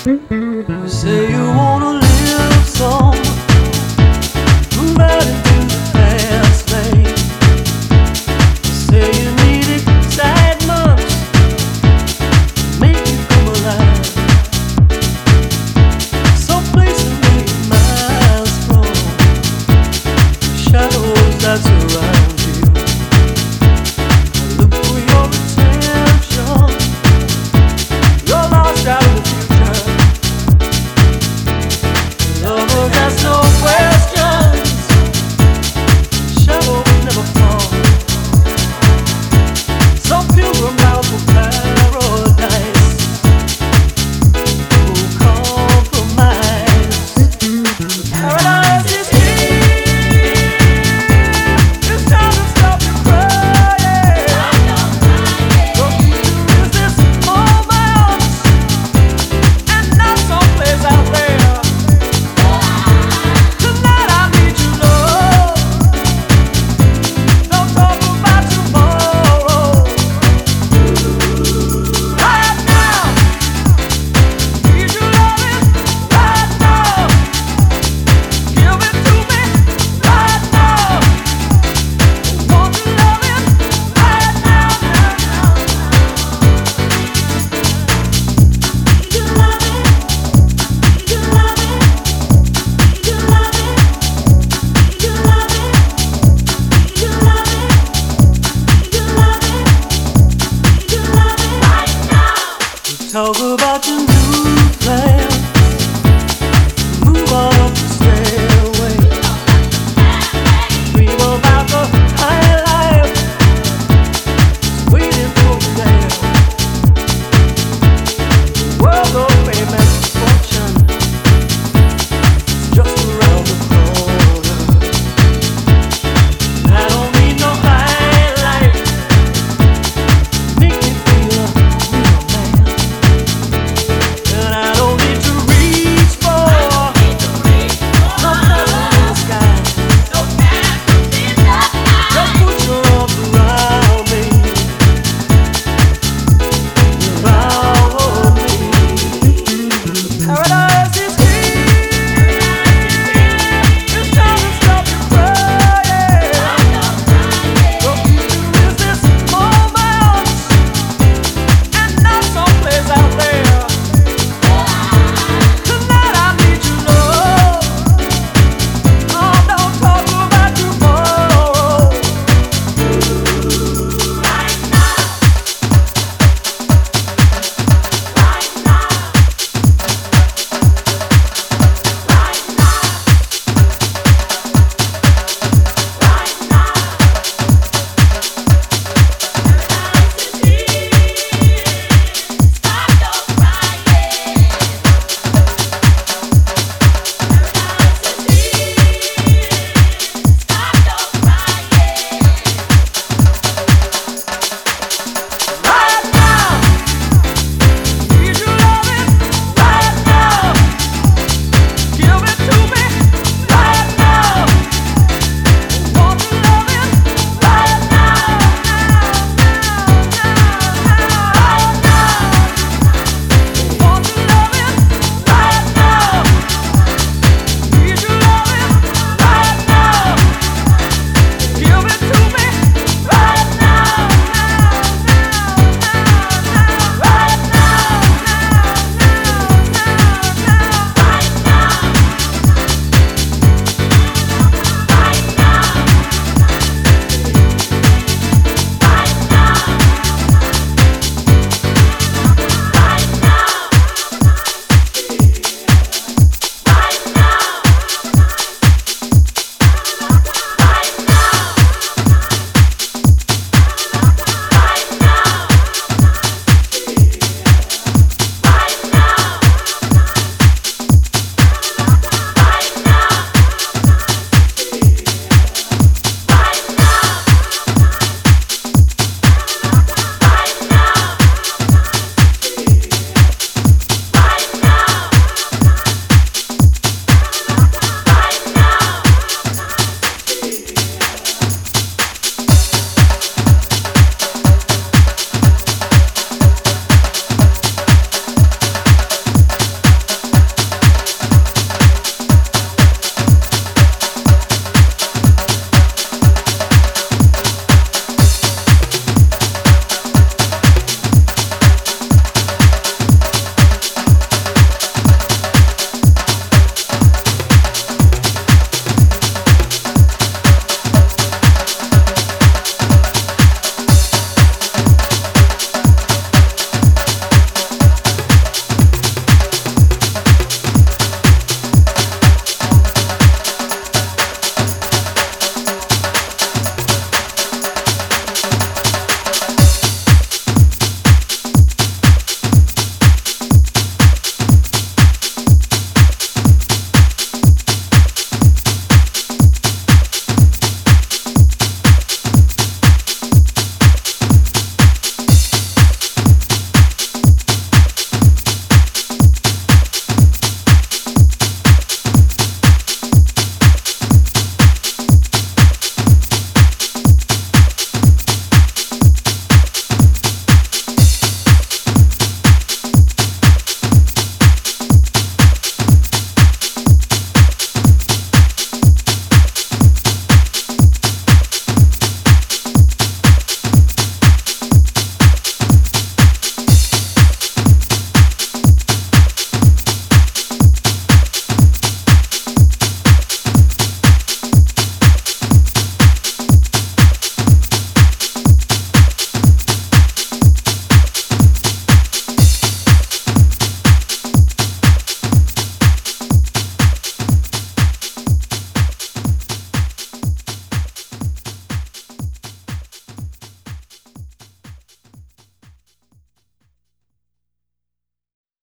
You say you wanna live some, move out into the fast lane. You say you need excitement, make you come alive. Someplace a million miles from shadows that surround you. I look for your attention. You're lost out in the future. Lovers ask no questions. Shadows never fall. Some pilgrim bound for paradise will compromise. Paradise is here. It's time to stop your crying. Don't need to resist moments and not someplace out there. Tonight I need your love. Don't talk about tomorrow. Right now, need your loving. Right now, give it to me. Right now, want your loving. Right now, talk